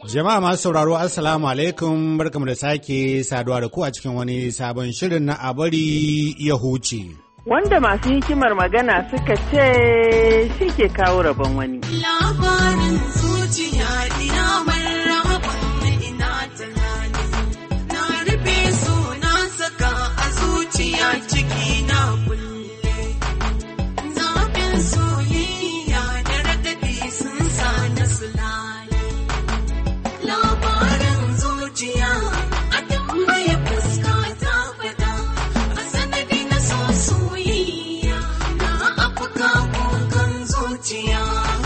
Jama'a masu sauraro Assalamu alaikum, barkamu da sake saduwa da ku a cikin wani sabon shirin na a bari ya huce. Wanda masu hikimar magana suka ce shi ke kawo rabon wani. Labarin zuciya ina marhaban ina tunani, na rufe su na saka a zuciya ciki na kulle. Zafin soyayya da raɗaɗi sun sa na sulale. Labarin zuciya a tambaye fuska ta fada, a sanadi na so soyayya na afka kukan zuciya.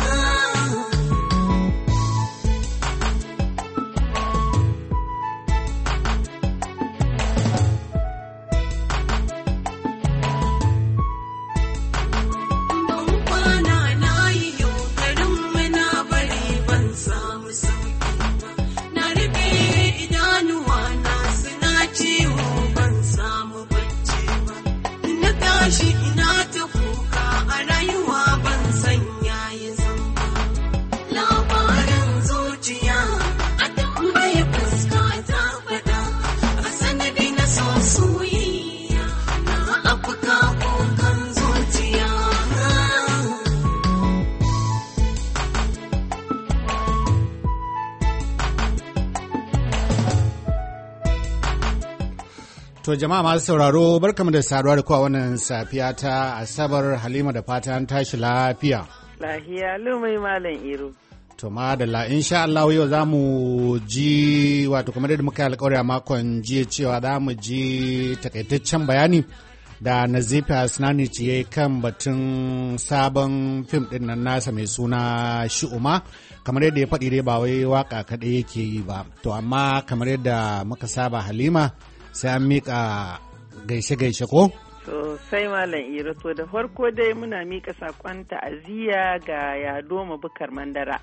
To jama'a masu sauraro barkamu da saduwa da kowa wannan safiya ta Asabar. Halima da fatan tashi lafiya. Lahiya lumai Malam Iro. To madalla insha Allah yau za mu ji wato kamar yadda muka yi alƙawari a makon jiya cewa za mu ji takaitaccen bayani da Nazifi Asnani ce kan batun sabon fim ɗin nan nasa mai suna Shi'uma. Kamar yadda ya faɗi dai ba wai waka kaɗai yake yi ba. To amma kamar yadda muka saba Halima sai an miƙa gaishe-gaishe ko? Sosai Malam Iro, to da farko dai muna miƙa saƙon ta'aziyya ga Yadoma Bukar Mandara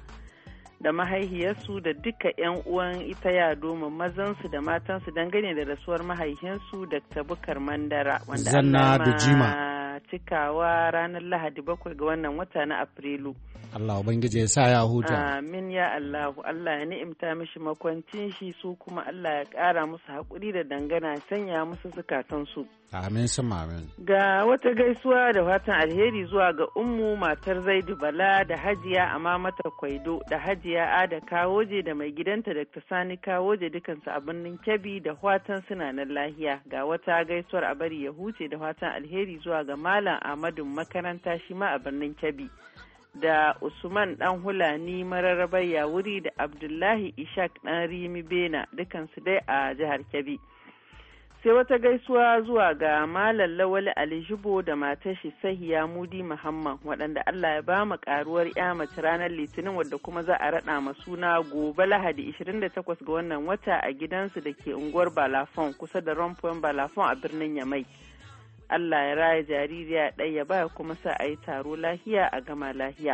da mahaihiyarsu da duka 'yan uwan ita Yadoma mazansu da matansu dangane da rasuwar mahaihinsu Dr. Bukar Mandara wanda Zanna da Jima cikawa ranar Lahadi 7 ga wannan wata na Afrilu. Allah Ubangiji ya sa ya huta. Amin ya Allah, Allah ya ni'imta mishi makwancin shi, su kuma Allah ya ƙara musu haƙuri da dangana sanya musu zukatansu. Amin sun amin. Ga wata gaisuwa da fatan alheri zuwa ga Ummu matar Zaidu Bala da Hajiya Amamata Kwaido da Hajiya Ada Kawoje da mai gidanta Dr. Sani Kawoje dukansu a birnin Kebbi da fatan suna nan lahiya. Ga wata gaisuwar a bari ya huce da fatan alheri zuwa ga Malam Ahmadu makaranta shi ma a birnin Kebbi. Da Usman ɗan Hulani mararrabar Yawuri da Abdullahi Ishak ɗan Rimi Bena dukansu dai a jihar Kebbi. Sai wata gaisuwa zuwa ga Malam Lawali Ali Jibo da matar shi Sahiya Mudi Muhammad waɗanda Allah ya ba mu ƙaruwar ya mace ranar Litinin wadda kuma za a raɗa ma suna gobe Lahadi 28 ga wannan wata a gidansu da ke unguwar Balafon kusa da Rompuan Balafon a birnin Yamai. Allah ya raya jaririya ɗaya ba kuma sa a yi taro lahiya a gama lahiya.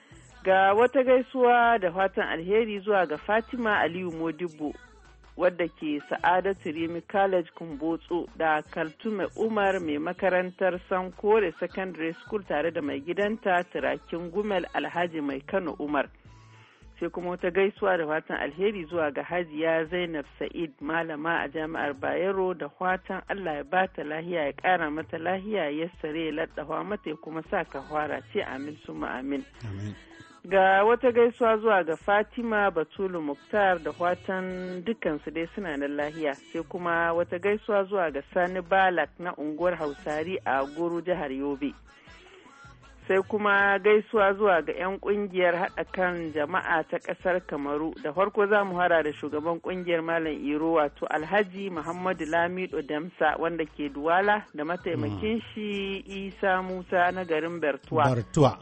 Ga wata gaisuwa da fatan alheri zuwa ga Fatima Aliyu Modibbo wadda ke Sa'adatu Rimi College Kumbotso da Kaltume Umar mai makarantar Sankore Secondary School tare da mai gidanta Turakin Gumel Alhaji Mai Kano Umar. Sai kuma wata gaisuwa da fatan alheri zuwa ga Hajiya Zainab Sa'id malama a jami'ar Bayero da fatan Allah ya bata lahiya ya ƙara mata lahiya ya sare ya laddawa mata ya kuma sa ka fara ce amin summa amin. Ga wata gaisuwa zuwa ga Fatima Batulu Muktar da fatan dukansu dai suna nan lahiya. Sai kuma wata gaisuwa zuwa ga Sani Balak na unguwar Hausari a Guru jihar Yobe. Sai kuma gaisuwa zuwa ga 'yan kungiyar haɗa kan jama'a ta ƙasar Kamaru. Da farko za mu hara da shugaban kungiyar Malam Iro wato Alhaji Muhammadu Lamido Damsa wanda ke Duwala da mataimakin shi Isa Musa na garin Bertuwa.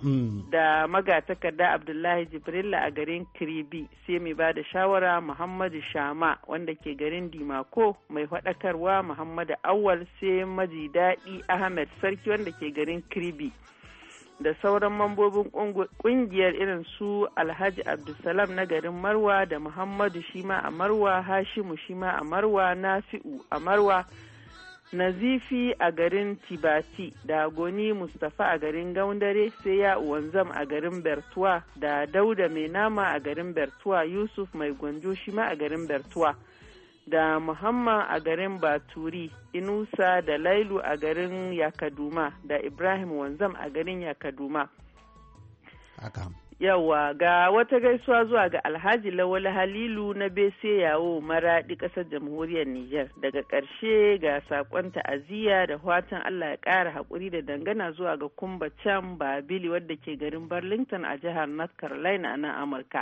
Da magatakarda Abdullahi Jibrilla a garin Kiribi. Sai mai ba da shawara Muhammadu Shama wanda ke garin Dimako, mai faɗakarwa Muhammadu Awal, sai Maji Daɗi Ahmed Sarki wanda ke garin Kiribi. Da sauran mambobin kungiyar irin su Alhaji Abdulsalam na garin Marwa da Muhammadu shima a Marwa, Hashimu shima a Marwa, Nafi'u a Marwa, Nazifi a garin Tibati da Goni Mustapha a garin Gaundare sai ya Wanzam a garin Bertuwa da Dauda Mai Nama a garin Bertuwa, Yusuf Mai Gwanjo shi ma a garin Bertuwa da Muhammad a garin Baturi, Inusa da Lailu a garin Yakaduma da Ibrahim Wanzam a garin Yakaduma. Yawa ga wata gaisuwa zuwa ga Alhaji Lawal Halilu na Bese Yawo Maradi ƙasar Jamhuriyar Nijar. Daga ƙarshe ga saƙon ta'aziyya da fatan Allah ya ƙara haƙuri da dangana zuwa ga Kumba Can Babili wadda ke garin Burlington a jihar North Carolina a nan Amurka.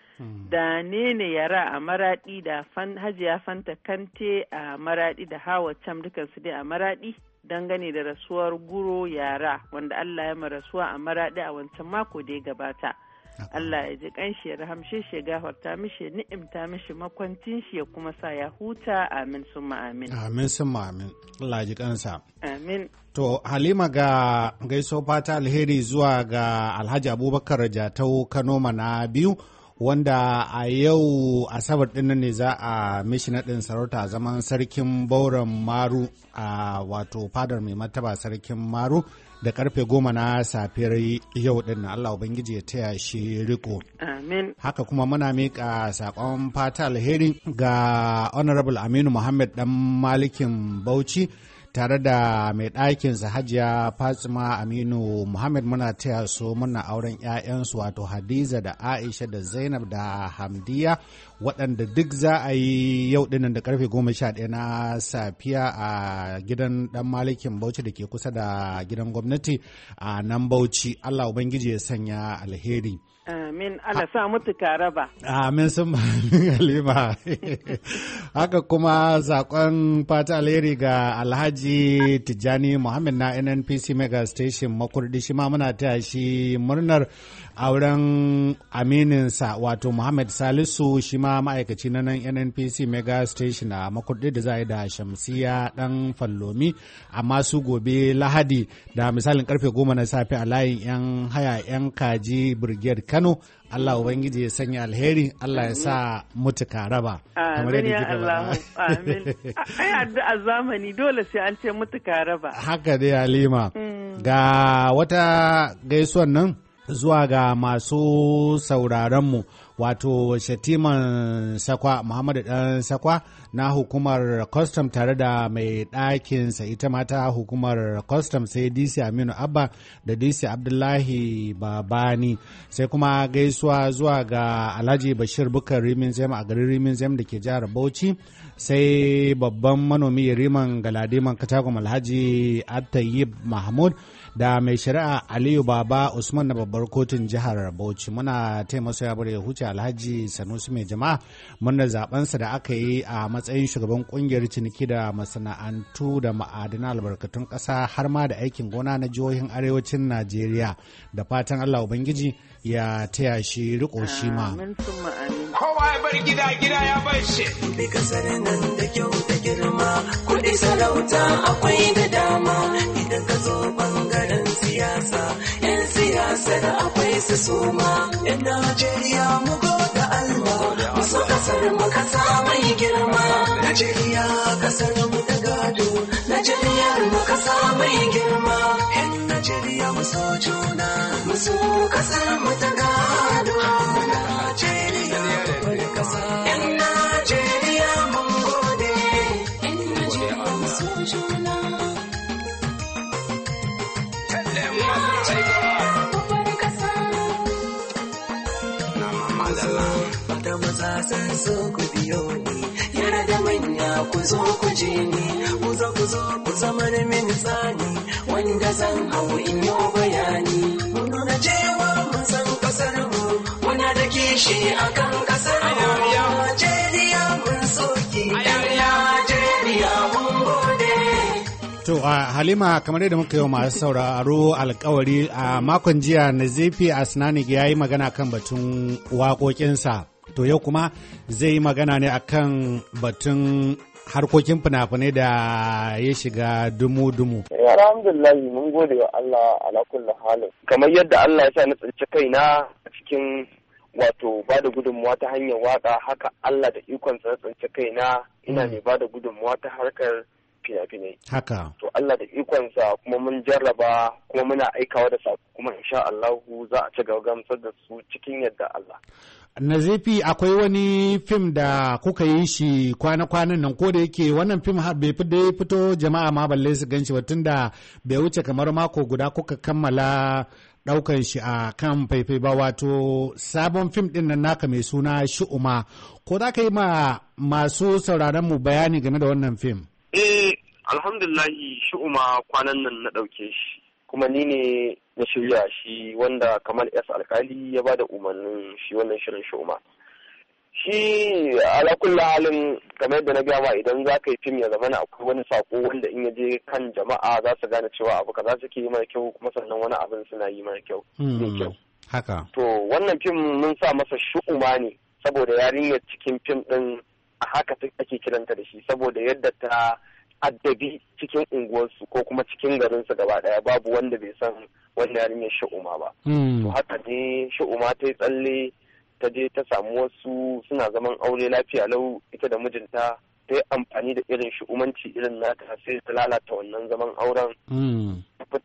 Da Nene Yara a Maradi da Hajiya Fanta Kante a Maradi da Hawa Cam dukansu dai a Maradi. Dangane da rasuwar Guro Yara wanda Allah ya rasuwa a Maradi a wancan mako da ya gabata. Allah ya ji kanshi ya rahamshe shi ya gafarta mishi ya ni'imta mishi makwancin shi ya kuma sa ya huta, amin summa amin. Amin summa amin. Allah ya ji kansa. Amin. To Halima, ga gaiso fata alheri zuwa ga Alhaji Abubakar Jatau Kanoma na biyu, wanda a yau Asabar ɗin ne za a mishi naɗin sarauta a zaman sarkin Bauran Maru a wato fadar mai martaba sarkin Maru da karfe 10 na safiyar yau ɗin. Allah Ubangiji ya taya shi riko. Amin. Haka kuma muna miƙa saƙon fata alheri ga Honorable Aminu Muhammad ɗan Malikin Bauchi tare da mai ɗakinsa Hajiya Fatima Aminu Muhammad. Muna taya su muna auren 'ya'yansu wato Hadiza da Aisha da Zainab da Hamdiya, waɗanda duk za a yi yau ɗinnan da karfe 11 na safiya a gidan ɗan Malikin Bauchi da ke kusa da gidan gwamnati a nan Bauchi. Allah Ubangiji ya sanya alheri. Amin. Allah sa mutu raba. Amin sun Halima. Haka kuma sakon fata alheri ga Alhaji Tijjani Muhammad na NNPC Mega Station Makurdi, shi ma muna taya shi murnar auren amininsa wato Muhammad Salisu, shi ma ma'aikaci na nan NNPC Mega Station a Makurdi da za a yi da Shamsiya dan Fallomi, amma su gobe Lahadi da misalin karfe 10 na safe a layin 'yan haya 'yan kaji Brigade Kano. Allah Ubangiji ya sanya alheri, Allah ya sa mutuka raba. Amin ya Allah. Amin. Ai addu'a zamani dole sai an ce mutuka raba. Haka dai Halima. Ga wata gaisuwan nan zuwa ga masu sauraronmu wato Shatiman Sakwa Muhammadu Dan Sakwa na hukumar custom tare da mai ɗakinsa ita mata hukumar custom, sai DC Aminu Abba da DC Abdullahi Babani, sai kuma gaisuwa zuwa ga Alhaji Bashir Bukar Rimin Zem a garin Rimin Zem da ke jihar Bauchi, sai babban manomi Riman Galadiman Katagum Alhaji Attayib Mahmud da mai shari'a Aliyu Baba Usman na babbar kotun jihar Bauchi. Muna taimasa ya ya huce Alhaji Sanusi mai jama'a muna zabensa da aka yi a matsayin shugaban kungiyar ciniki da masana'antu da ma'adanan albarkatun ƙasa har ma da aikin gona na jihohin arewacin Najeriya. Da fatan Allah Ubangiji ya taya shi riko shi ma. Kowa ya bar gida, gida ya bar shi. Bi kasar nan da kyau da girma, kuɗi sarauta akwai da dama. Idan ka zo bangaren siyasa, 'yan siyasar akwai su suma. 'Yan Najeriya mu goda Allah, mu so kasar mu kasa mai girma. Najeriya kasar mu da gado, Najeriya mu kasa mai girma. 'Yan Najeriya mu so juna, mu so kasar mu da gado. Najeriya wani kasa. 'Yan Najeriya mun gode, 'yan Najeriya mu so juna. Mata maza san so ku biyo ni, yara da manya ku zo ku je ni, ku zo ku zama da min tsani, wanda zan hau in yi bayani. Mun nuna cewa mun san kasar mu, muna da kishi akan kasar mu. Najeriya mun soki, Najeriya mun gode. To Halima, kamar yadda muka yi masu sauraro alkawari a makon jiya Nazifi Asnanik ya yi magana kan batun waƙoƙinsa. To yau kuma zai yi magana ne akan batun harkokin fina-finai da ya shiga dumu-dumu. Alhamdulillah mun gode wa Allah ala kulli halin. Kamar yadda Allah ya sa na tsinci kaina a cikin wato ba da gudunmuwa ta hanyar waka, haka Allah da ikon sa tsinci kaina ina mai ba da gudunmuwa ta harkar fina-finai. Haka. To Allah da ikonsa kuma mun jarraba kuma muna aikawa da sako kuma insha Allahu za a ci gamsar da su cikin yadda Allah. Nazifi, akwai wani fim da kuka yi shi kwana-kwanan nan, ko da yake wannan fim har bai fito jama'a ma balle su ganshi ba, tunda bai wuce kamar mako guda kuka kammala daukan shi a kan faifai ba, wato sabon fim din nan naka mai suna Shu'uma. Ko za ka yi ma masu sauraron mu bayani game da wannan fim? Alhamdulillahi, Shu'uma kwanan nan na dauke shi, kuma ni ne na shirya shi, wanda Kamal S. Alkali ya ba da umarnin shi wannan shirin Shu'uma. Shi ala kulli halin, kamar yadda na gama, idan za ka yi fim ya zama akwai wani sako wanda in ya je kan jama'a za su gane cewa abu kaza suke yi mara kyau, kuma sannan wani abin suna yi mara kyau. Haka. To wannan fim mun sa masa Shu'uma ne saboda yarinyar cikin fim din a haka ake kiranta da shi, saboda yadda ta addabi cikin unguwarsu ko kuma cikin garinsu gaba daya, babu wanda bai san wannan yarinyar Shu'uma ba. To haka ne Shu'uma ta yi tsalle ta je ta samu wasu suna zaman aure lafiya lau, ita da mijinta ta yi amfani da irin shu'umanci irin nata sai ta lalata wannan zaman auren.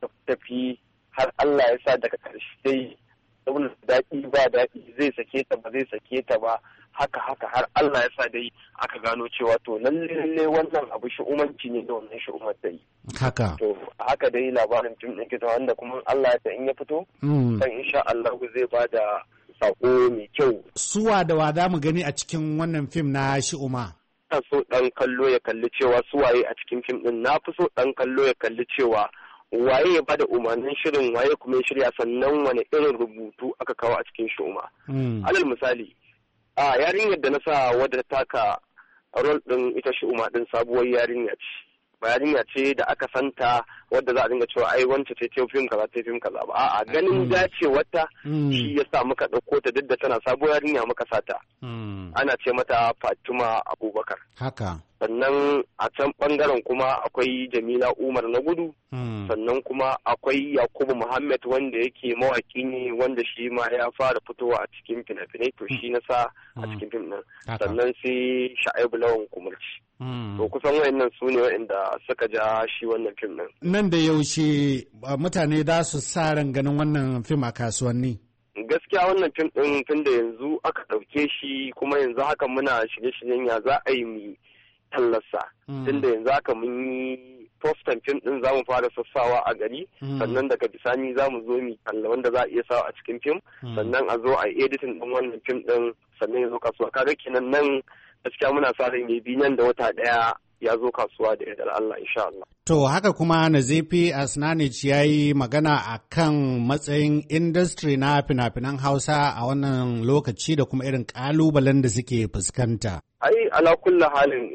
Tafi har Allah ya sa daga ƙarshe dai saboda daɗi ba daɗi zai sake ta ba zai sake ta ba, haka har Allah ya sa dai aka gano cewa to lalle wannan abu shu'umanci ne da wannan shu'umar ta yi. Haka. To haka dai labarin fim ɗin kita, wanda kuma Allah ya in ya fito dan insha Allah zai ba da sako mai kyau. Suwa da wa za mu gani a cikin wannan fim na Shu'uma? Ina so ɗan kallo ya kalli cewa suwaye a cikin fim ɗin. Na fi so ɗan kallo ya kalli cewa waye ya bada umarnin shirin, waye kuma ya shirya, sannan wani irin rubutu aka kawo a cikin Shu'uma. Alal misali, yarinyar da na sa wadda taka rol ɗin ita Shu'uma ɗin sabuwar yarinya ce. Ba yarinya ce da aka santa wadda za a dinga cewa ai wance ce ta fim kaza ta fim kaza ba. A'a, ganin dacewata shi ya sa muka ɗauko ta, duk da tana sabuwar yarinya muka sata. Ana ce mata Fatima Abubakar. Haka. Sannan a can bangaren kuma akwai Jamila Umar na gudu. Sannan kuma akwai Yakubu Muhammad wanda yake mawaki ne, wanda shi ma ya fara fitowa a cikin fina-finai, to shi na sa a cikin fim nan. Sannan sai Sha'ibu Lawan Kumurci. To kusan wayannan su ne wayanda suka ja shi wannan fim nan. Nan da yaushe mutane za su sa ran ganin wannan fim a kasuwanni? Gaskiya wannan fim ɗin tun da yanzu aka ɗauke shi, kuma yanzu haka muna shirye-shiryen ya za a yi mu tallarsa. Tun da yanzu haka mun yi postan fim ɗin za mu fara sassawa a gari, sannan daga bisani za mu zo mu talla wanda za a iya sawa a cikin fim, sannan a zo a yi editing ɗin wannan fim ɗin, sannan ya zo kasuwa. Kaga kenan nan gaskiya muna sa ran ya bi nan da wata ɗaya ya zo kasuwa da yardar Allah insha Allah. To haka kuma Nazifi Asnanic ya yi magana a kan matsayin industry na fina-finan Hausa a wannan lokaci da kuma irin ƙalubalen da suke fuskanta. Ai ala kulli halin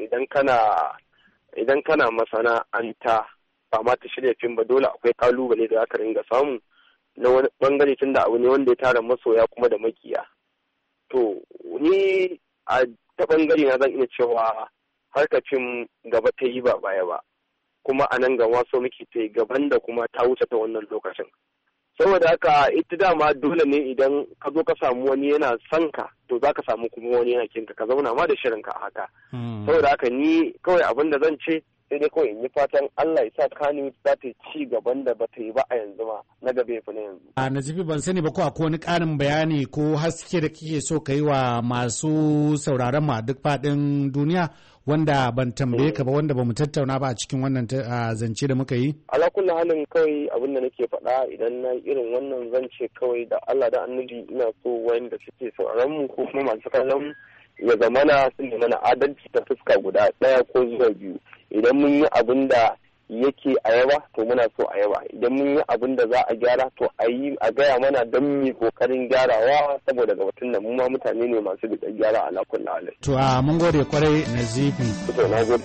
idan kana masana'anta ba ma ta shirya fim ba, dole akwai ƙalubale da aka ringa samu na wani bangare, tun da abu ne wanda ya tara masoya kuma da makiya. To ni a ta bangare na zan iya cewa harkar fim gaba ta yi ba baya ba, kuma a nan gaba so muke ta yi gaban da kuma ta wuce ta wannan lokacin. Saboda haka ita dama dole ne idan ka zo ka samu wani yana son ka, to za ka samu kuma wani yana kinka, ka zauna ma da shirinka a haka. Saboda haka ni kawai abin da zan ce sai dai kawai in yi fatan Allah ya sa Kano za ta ci gaban da ba ta yi ba a yanzu ma, na gaba ya fi na yanzu. A Nazifi, ban sani ba ko akwai wani ƙarin bayani ko haske da kike so ka yi wa masu sauraron mu a duk faɗin duniya wanda ban tambaye ka ba, wanda ba mu tattauna ba a cikin wannan zance da muka yi? Ala kulli halin kawai abin da nake faɗa idan na irin wannan zance kawai da Allah da Annabi, ina so wanda suke sauraron mu ko kuma masu kallon ya zamana sun yi mana adalci ta fuska guda ɗaya ko zuwa biyu. Idan mun yi abin da yake a yaba to muna so a yaba, idan mun yi abin da za a gyara to a gaya mana don mu kokarin gyarawa, saboda gabatun da mu ma mutane ne masu da gyara ala kulli halin. To mun gode kwarai Nazifi. To na gode.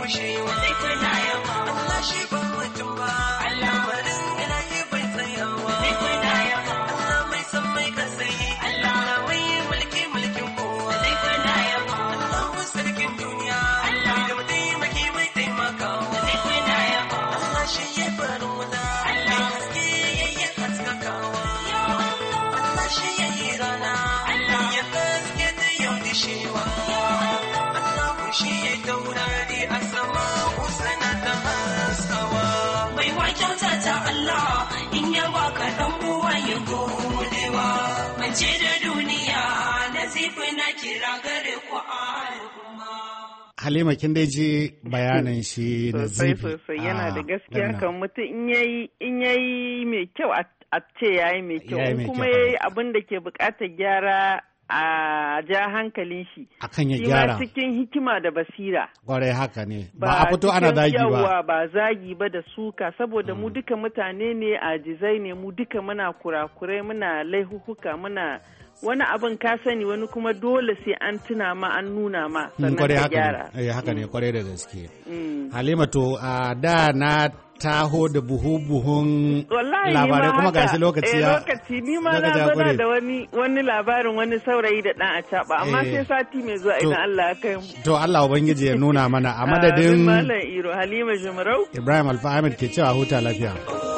gushewa. Allah shi ba mutum ba, lamarin ilahi bai tsayawa. Allah mai san mai kasai, Allah mai mulki mulkin kowa. Allah sarkin duniya, da mataimaki mai taimakawa. Allah shi ya faru wula, mai haske ya yi haskakawa. Allah shi ya yi rana, ya haske ta yau dishewa. Allah shi ya taurari a sama, usana ta haskawa. Bai wa kyauta ta Allah in ya baka dan uwa ya godewa. Mace da duniya na zifi na kira gare ku al'umma. Halima kin dai ji bayanin shi na Sosai zifi. sosai yana da gaskiya kan mutum in yayi mai kyau a ce yayi mai kyau. Yayi In mai kuma kyau. yayi abin da ke buƙatar gyara a ja hankalin shi. Akan ya Shi gyara. ma cikin hikima da basira. Kwarai haka ne. Ba a fito ana cikin zagi ba. yawa ba zagi ba da suka saboda mu duka mutane ne ajizai ne mu duka muna kurakurai muna laihuhuka muna wani abin ka sani wani kuma dole sai an tuna ma an nuna ma sannan Kwarai ka haka gyara. ne. Haka ne kwarai da gaske. Mm. Halima to a da na taho da buhun Wallahi labarai ni ma kuma haka. gashi lokaci ya lokaci ni ma na lokaci ya zo kure. da wani labarin wani saurayi da dan acaba amma Eh. sai sati mai zuwa To- idan Allah ya kai mu. To Allah Ubangiji ya nuna mana a Amin, madadin Malam Iro Halima Jumarau. Ibrahim Alfa Ahmed ke cewa huta lafiya.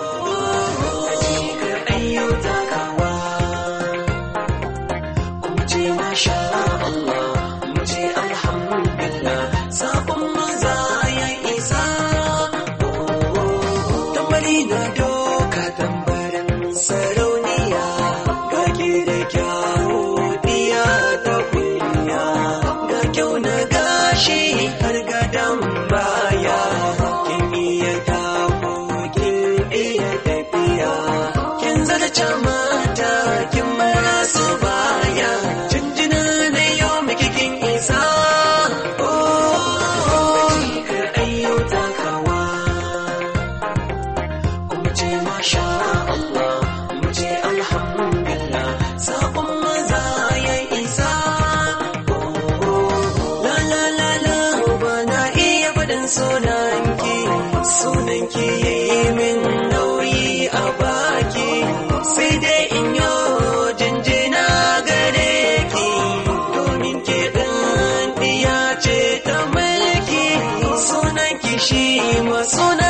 Ayyo takawa, mu ce masha Allah, mu ce alhamdulillah, sabon maza ya isa. Tambari na doka tambarin sarauniya, gake da kyawu diya ta kunya, ga kyau na gashi har gadon baya, kin iya tako kin iya tafiya, kin zarce mata kin mara su baya, jinjina na yau miki kin isa. Kar ayyo takawa, mu ce masha Allah, mu ce alhamdulillah, sabon maza ya isa. La la la la, ba na iya faɗin sunanki, sunanki ya yi min nauyi a baki, sai dai in yo jinjina gare ki, domin ke ɗan ɗiya ce ta mulki, sunanki shi ma sunan